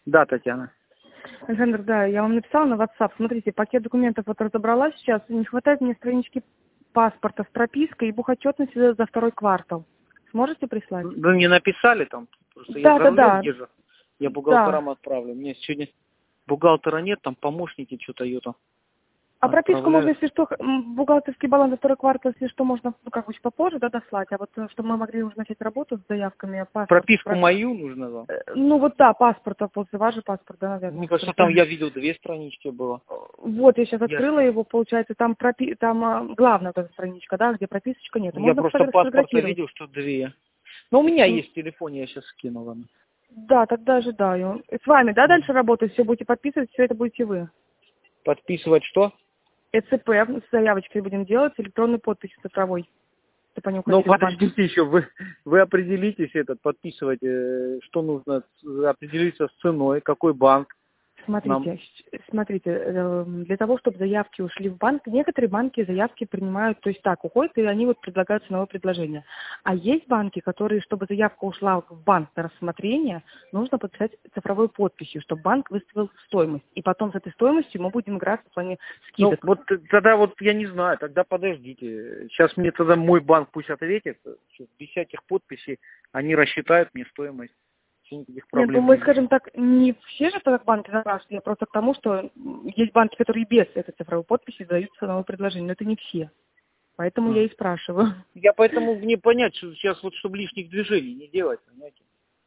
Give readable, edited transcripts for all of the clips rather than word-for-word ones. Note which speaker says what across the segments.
Speaker 1: Да, Татьяна.
Speaker 2: Александр, да, я вам написала на WhatsApp. Смотрите, пакет документов вот разобрала сейчас. Не хватает мне странички паспорта с пропиской и бухотчетности за второй квартал. Сможете прислать?
Speaker 1: Вы мне написали там? Просто я за рулем
Speaker 2: Да.
Speaker 1: езжу. Я
Speaker 2: Да.
Speaker 1: бухгалтерам отправлю. Мне сегодня бухгалтера нет, там помощники что-то ее там
Speaker 2: А прописку можно,
Speaker 1: отправляют.
Speaker 2: если что, бухгалтерский баланс за второй квартал, если что, можно, ну, как бы чуть попозже, да, дослать. А вот, чтобы мы могли уже начать работу с заявками, паспорт.
Speaker 1: Прописку мою нужно вам?
Speaker 2: Ну, вот да, паспорта, после ваш же паспорт, да, наверное.
Speaker 1: Мне кажется, там я видел 2 странички было.
Speaker 2: Вот, я сейчас
Speaker 1: Я,
Speaker 2: открыла его, получается, там, главная вот эта страничка, да, где прописочка нет.
Speaker 1: я
Speaker 2: Можно
Speaker 1: просто паспорта
Speaker 2: сфотографировать.
Speaker 1: видел, что 2. Но у меня есть в телефоне, я сейчас скину вам.
Speaker 2: Да, тогда ожидаю. И с вами, да, дальше работать, все будете подписывать, все это будете вы.
Speaker 1: Подписывать что?
Speaker 2: ЭЦП с заявочкой будем делать, электронной подписью цифровой. Чтобы они
Speaker 1: Ну,
Speaker 2: уходили в банк.
Speaker 1: подождите еще, вы определитесь подписывать, что нужно, определиться с ценой, какой банк нам.
Speaker 2: Смотрите, для того, чтобы заявки ушли в банк, некоторые банки заявки принимают, то есть так, уходят, и они вот предлагают ценовое предложение. А есть банки, которые, чтобы заявка ушла в банк на рассмотрение, нужно подписать цифровой подписью, чтобы банк выставил стоимость. И потом с этой стоимостью мы будем играть в плане
Speaker 1: Ну,
Speaker 2: скидок.
Speaker 1: вот тогда вот я не знаю, тогда подождите. Сейчас мне тогда мой банк пусть ответит, без всяких подписей, они рассчитают мне стоимость. Никаких
Speaker 2: Нет, ну
Speaker 1: проблем
Speaker 2: мы,
Speaker 1: не будет.
Speaker 2: скажем так, не все же так банки запрашивают, я просто к тому, что есть банки, которые без этой цифровой подписи дают ценовое предложение, но это не все. Поэтому я и спрашиваю.
Speaker 1: Я поэтому не понять, что сейчас вот, чтобы лишних движений не делать, понимаете.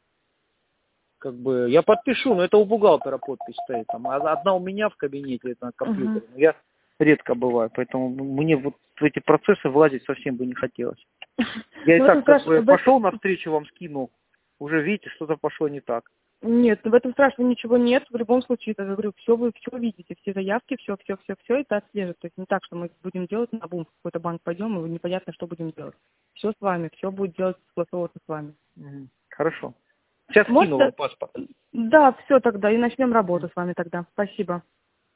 Speaker 1: Как бы я подпишу, но это у бухгалтера подпись стоит. Там, одна у меня в кабинете, это на
Speaker 2: Мгм.
Speaker 1: компьютере. Но я редко бываю, поэтому мне вот в эти процессы влазить совсем бы не хотелось. Я и
Speaker 2: Ну, в этом
Speaker 1: так как бы
Speaker 2: страшно.
Speaker 1: пошел навстречу, вам скинул. Уже видите, что-то пошло не так.
Speaker 2: Нет, в этом страшного ничего нет. В любом случае, я говорю, все вы все видите, все заявки, все это отслеживает. То есть не так, что мы будем делать на бум, в какой-то банк пойдем, и непонятно, что будем делать. Все с вами, все будет делать согласовываться с вами.
Speaker 1: Хорошо. Сейчас скину вам
Speaker 2: Может,
Speaker 1: паспорт.
Speaker 2: да, все тогда, и начнем работу с вами тогда. Спасибо.